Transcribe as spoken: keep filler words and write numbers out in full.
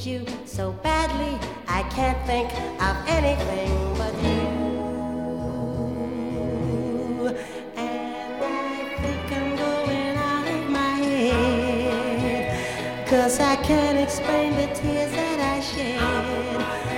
you so badly, I can't think of anything but you. And I think I'm going out of my head, 'cause I can't explain the tears that I shed